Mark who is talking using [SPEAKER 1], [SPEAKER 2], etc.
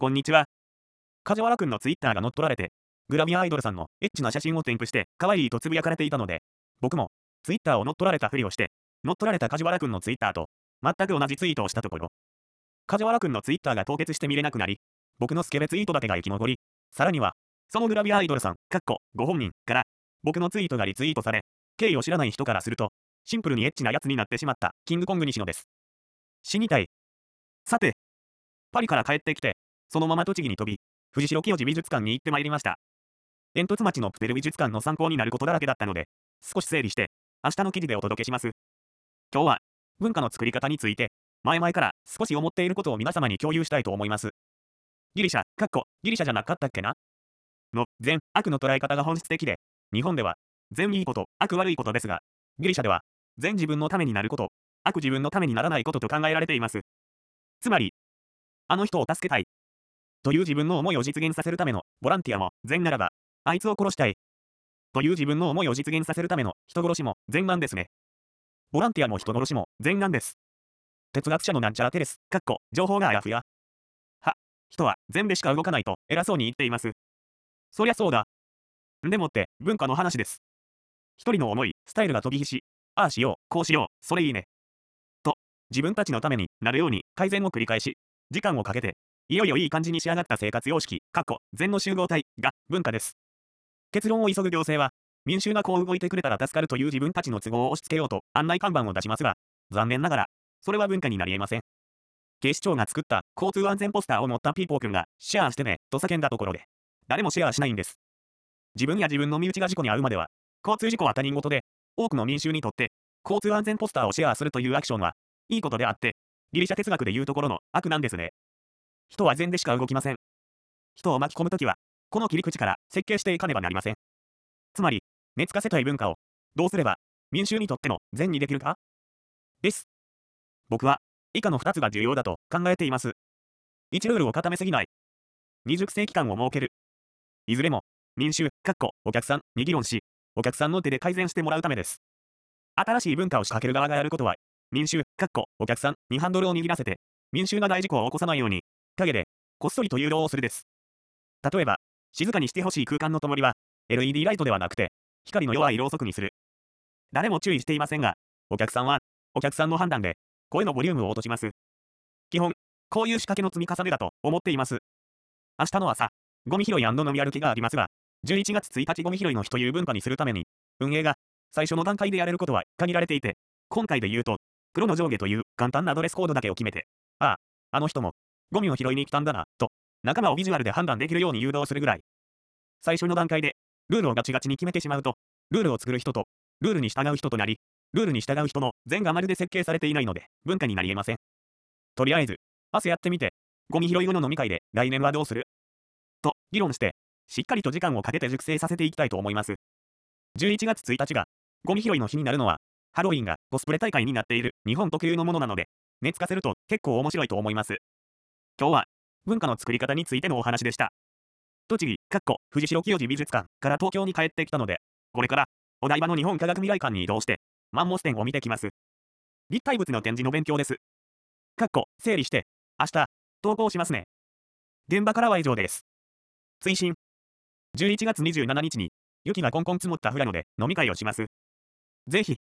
[SPEAKER 1] こんにちは。梶原くんのツイッターが乗っ取られて、グラビアアイドルさんのエッチな写真を添付して、可愛いとつぶやかれていたので、僕もツイッターを乗っ取られたふりをして、乗っ取られた梶原くんのツイッターと全く同じツイートをしたところ、梶原くんのツイッターが凍結して見れなくなり、僕のスケベツイートだけが生き残り、さらには、そのグラビアアイドルさん、ご本人から、僕のツイートがリツイートされ、経緯を知らない人からすると、シンプルにエッチなやつになってしまったキングコング西野です。死にたい。さて、パリから帰ってきて、そのまま栃木に飛び、藤代清治美術館に行ってまいりました。煙突町のプテル美術館の参考になることだらけだったので、少し整理して、明日の記事でお届けします。今日は、文化の作り方について、前々から少し思っていることを皆様に共有したいと思います。ギリシャ、ギリシャじゃなかったっけなの善悪の捉え方が本質的で、日本では善いいこと、悪悪いことですが、ギリシャでは善自分のためになること、悪自分のためにならないことと考えられています。つまり、あの人を助けたいという自分の思いを実現させるためのボランティアも善ならば、あいつを殺したいという自分の思いを実現させるための人殺しも善なんですね。ボランティアも人殺しも善なんです。哲学者のなんちゃらテレス、情報があやふや。人は善でしか動かないと偉そうに言っています。そりゃそうだ。でもって文化の話です。一人の思い、スタイルが飛び火し、ああしよう、こうしよう、それいいね。と、自分たちのためになるように改善を繰り返し、時間をかけて、いよいよいい感じに仕上がった生活様式、善の集合体が文化です。結論を急ぐ行政は、民衆がこう動いてくれたら助かるという自分たちの都合を押し付けようと案内看板を出しますが、残念ながら、それは文化になり得ません。警視庁が作った交通安全ポスターを持ったピーポー君がシェアしてねと叫んだところで、誰もシェアしないんです。自分や自分の身内が事故に遭うまでは、交通事故は他人事で、多くの民衆にとって、交通安全ポスターをシェアするというアクションは、いいことであって、ギリシャ哲学でいうところの悪なんですね。人は善でしか動きません。人を巻き込むときは、この切り口から設計していかねばなりません。つまり、熱化せたい文化を、どうすれば、民衆にとっての善にできるかです。僕は、以下の2つが重要だと考えています。1ルールを固めすぎない。2熟成期間を設ける。いずれも、民衆、お客さんに議論し、お客さんの手で改善してもらうためです。新しい文化を仕掛ける側がやることは、民衆、お客さんにハンドルを握らせて、民衆が大事故を起こさないように、陰で、こっそりと誘導をするです。例えば、静かにしてほしい空間の灯りは、LED ライトではなくて、光の弱いろうそくにする。誰も注意していませんが、お客さんは、お客さんの判断で、声のボリュームを落とします。基本、こういう仕掛けの積み重ねだと思っています。明日の朝、ゴミ拾い&飲み歩きがありますが、11月1日ゴミ拾いの日という文化にするために、運営が最初の段階でやれることは限られていて、今回で言うと、黒の上下という簡単なドレスコードだけを決めて、あの人もゴミを拾いに来たんだな、と、仲間をビジュアルで判断できるように誘導するぐらい。最初の段階で、ルールをガチガチに決めてしまうと、ルールを作る人と、ルールに従う人となり、ルールに従う人の善がまるで設計されていないので、文化になり得ません。とりあえず、明日やってみて、ゴミ拾い後の飲み会で来年はどうすると議論して、しっかりと時間をかけて熟成させていきたいと思います。11月1日がゴミ拾いの日になるのは、ハロウィンがコスプレ大会になっている日本特有のものなので、熱化せると結構面白いと思います。今日は文化の作り方についてのお話でした。栃木、藤代清治美術館から東京に帰ってきたので、これからお台場の日本科学未来館に移動して、マンモス展を見てきます。立体物の展示の勉強です。整理して、明日、投稿しますね。現場からは以上です。追伸。11月27日に、雪がコンコン積もった富良野で飲み会をします。ぜひ、